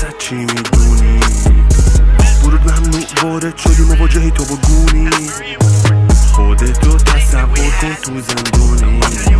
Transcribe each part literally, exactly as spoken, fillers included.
وسط چی میدونی؟ ورود ممنوع وارد شدی مواجهی تو با گونی. خودتو تصور کن تو زندونی.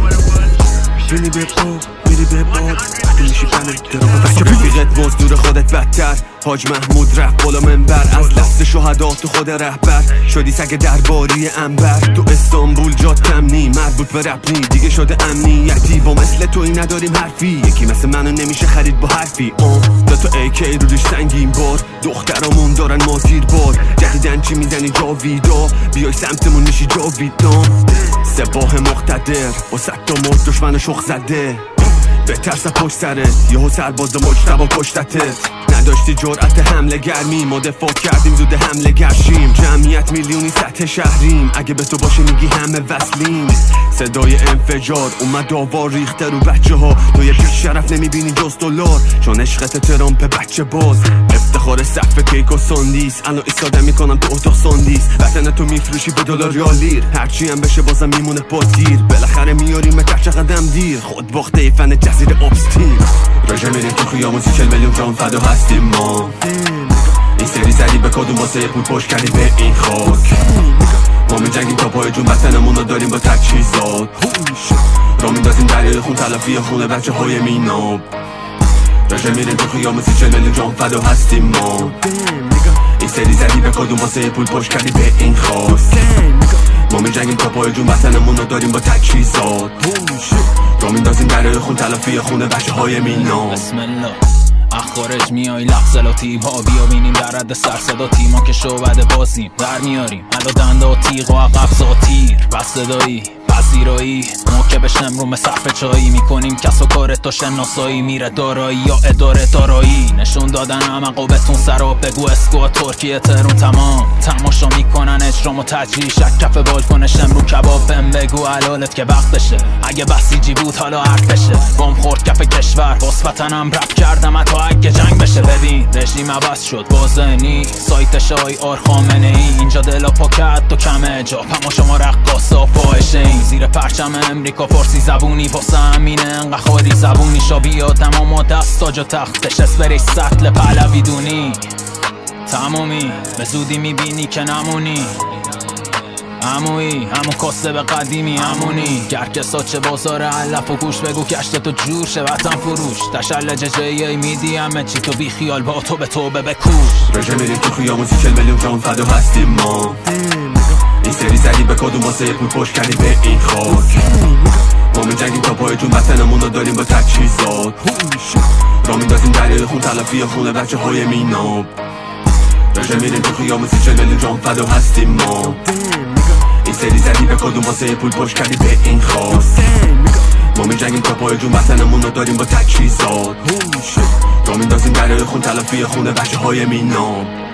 بینی به پا میری به باد وقتی میشی پنه درام بچه رفیقت باز دور خودت بدتر. حاج محمود رفت بالا منبر از دست شهدا تو خود رهبر شدی سگ درباری انبر. تو استانبول جات کمنی مربوط به رپنی دیگه شده امنیتی. با مثل تو این نداریم حرفی یکی مثل منو نمیشه خرید با حرفی. آم دا تو ای کی رو دوش سنگین بار دخترامون دارن ماتیر بار. جدیدن چی میزنی جاویدا بیای سمتمون میشی جاویدان. سپاه مقتدر با صد تا مرد دشمن شخ زده به ترس پشت سرت یهو سرباز مجتبا کشتتت. نداشتی جرأت حمله گرمی ما دفاع کردیم زود حمله گرشیم. جمعیت میلیونی سطح شهریم اگه به تو باشه میگی همه وصلیم. صدای انفجار اومد داوار ریخته رو بچه ها. تو یه پیش شرف نمیبینی جز دلار چون عشقت ترامپ بچه باز. افتخار صف کیک و ساندیس الان ایستاده میکنم تو اتاق ساندیس. وطن تو میفروشی به دلار یا لیر هرچی هم بشه بازم میمونه پاتیر. بالاخره میاریم تا قدم دیر خود باخته فن جزیره ابستین. راجع میریم تو خیامون سی چل میلیون جان فدا هستیم ما. این سری زدی به کدوم واسه پول پشت کردی به این خاک. ما میجنگیم تا پای جون وطنمون رو داریم با تجهیزات. را میندازیم دریای خون تلافی خونه بچه های میناب. راجع میریم تو خیامون سی چل میلیون جان فدا هستیم ما. این سری زدی به کدوم واسه پول پشت کردی به این خاک. ما میجنگیم تا پای جون وطنمون رو داریم با تجهیزات. را میندازیم دریای خون تلافی خونه بچه های میناب. بسم الله اخارج میای لحظلاتی ها بیا بینیم در رد سرصداتی. ما که شعبده بازیم در میاریم علا دنده و تیغ و عقب ساتیر. بس صدایی پذیرایی موکه بشم رو صرف چایی. میکنیم کس و کار تو شناسایی میره دارایی یا اداره دارایی. نشون دادن عمقابتون سراب بگو اسکو ترکیه ترون تمام. تماشا میکنن اجرام و تجریح شک کف بالکنشم رو کباب. بهم بگو علالت که وقتشه اگه بسیجی بود حالا ارتشه. گم خورد کف کشور باز وطنم رپ کردم حتی اگه جنگ بشه. ببین رژیم عوض شد بازنی سایت شای آر خامنه ای. اینجا دلا پاکت تو کمه جا پما شما رقاصا فاحشه این. زیر پرچم امریکا فارسی زبونی واسه همینه انقدر خاری زبونی. شابی آدم اما دست تاج و تختش اسپری سطل پهلوی دونی. تمومی به زودی میبینی که نمونی. عمویی همون کاسه به قدیمی همونی. گرکسا چه بازار علف و گوش بگو کشت تو جور شه وطن فروش. تشل ججایی میدی همه چی تو بی خیال با تو به توبه بکوش. راجع میریم تو خیامون سی چل میلیون جان فدا هستیم ما. این سری زدی به کدوم واسه پول پشت کردی به این خاک. ما میجنگیم تا پای جون وطنمون رو داریم با تجهیزات. را میندازیم دریای خون تلافی خونه بچه های میناب. راجع میریم تو خیامون سی چل میلیون جان فدا هستیم ما. این سری زدی به کدوم واسه پول پشت کردی به این خاک. ما میجنگیم تا پای جون وطنمون رو داریم با تجهیزات. را میندازیم دریای خون تلافی خونه بچه های میناب.